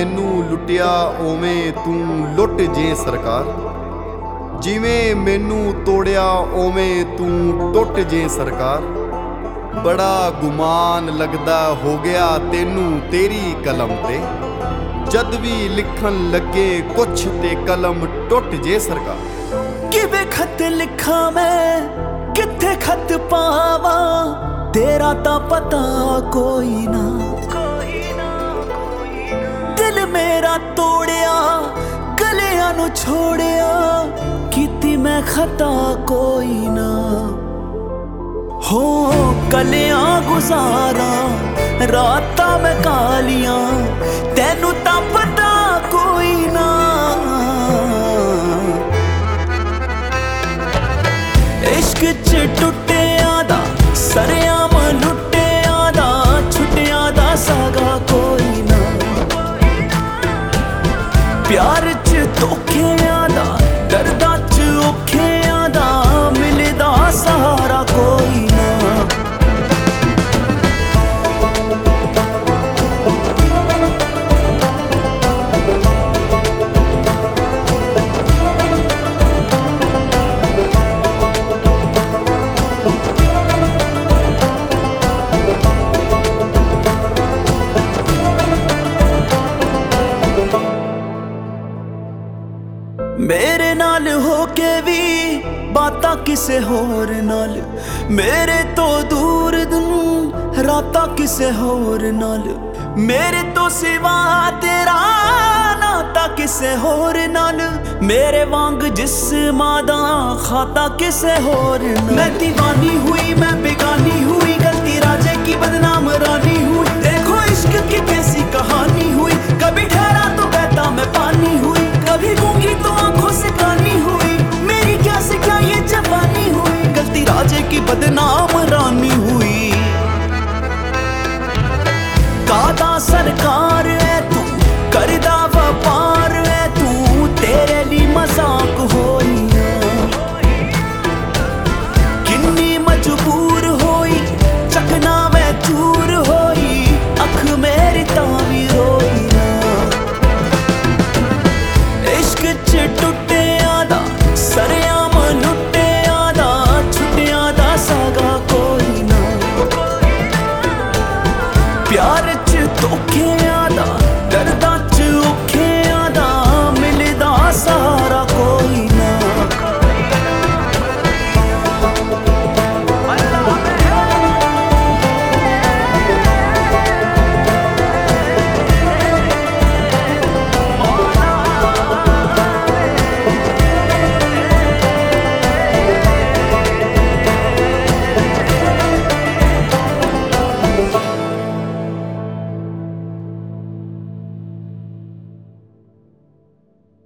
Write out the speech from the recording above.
ਮੈਨੂੰ ਲੁੱਟਿਆ ਓਵੇਂ ਤੂੰ ਲੁੱਟ ਜੇ ਸਰਕਾਰ। ਜਿਵੇਂ ਮੈਨੂੰ ਤੋੜਿਆ ਓਵੇਂ ਤੂੰ ਟੁੱਟ ਜੇ ਸਰਕਾਰ। ਬੜਾ ਗੁਮਾਨ ਲੱਗਦਾ ਹੋ ਗਿਆ ਤੈਨੂੰ ਤੇਰੀ ਕਲਮ ਤੇ, ਜਦ ਵੀ ਲਿਖਣ ਲੱਗੇ ਕੁਛ ਤੇ ਕਲਮ ਟੁੱਟ ਜੇ ਸਰਕਾਰ। ਕਿਵੇਂ ਖਤ ਲਿਖਾਂ ਮੈਂ, ਕਿੱਥੇ ਖਤ ਪਾਵਾਂ, ਤੇਰਾ ਤਾਂ ਪਤਾ ਕੋਈ ਨਾ। ਦਿਲ ਮੇਰਾ ਤੋੜਿਆ, ਗਲਿਆਂ ਨੂੰ ਛੋੜਿਆ, ਕੀਤੀ ਮੈਂ ਖਤਾ ਕੋਈ ਨਾ। ਹੋ ਕਲਿਆਂ ਗੁਜ਼ਾਰਾ, ਰਾਤਾਂ ਮੈਂ ਕਾਲੀਆਂ, ਤੈਨੂੰ ਤਾਂ ਪਤਾ ਕੋਈ ਨਾ। ਇਸ਼ਕ ਚ ਟੁੱਟਿਆਂ ਦਾ, ਸਰਿਆਮ ਲੁੱਟਿਆਂ ਦਾ, ਛੁੱਟਿਆਂ ਦਾ ਸਾਗਾ ਕੋਈ ਨਾ। ਪਿਆਰ ਚ ਧੋਖਿਆਂ ਦਾ, ਦਰਦਾਂ ਚ ਔਖਿਆਂ ਦਾ, ਮਿਲਦਾ ਸਹਾਰਾ ਕੋਈ ਨਾ। ਮੇਰੇ ਨਾਲ ਹੋ ਕੇ ਵੀ ਬਾਤਾਂ ਕਿਸੇ ਹੋਰ ਨਾਲ, ਮੇਰੇ ਤੋਂ ਦੂਰ ਦਿਨ ਰਾਤਾਂ ਕਿਸੇ ਹੋਰ ਨਾਲ, ਮੇਰੇ ਤੋਂ ਸਿਵਾ ਤੇਰਾ ਨਾਤਾ ਕਿਸੇ ਹੋਰ ਨਾਲ, ਮੇਰੇ ਵਾਂਗ ਜਿਸਮਾਂ ਦਾ ਖਾਤਾ ਕਿਸੇ ਹੋਰ ਨਾਲ। मैं दीवानी हुई, मैं बेगानी हुई, गलती राजे की बदनाम रानी हुई। देखो इश्क की कैसी कहानी हुई, कभी ठहरा तो बहता मैं पानी हुई।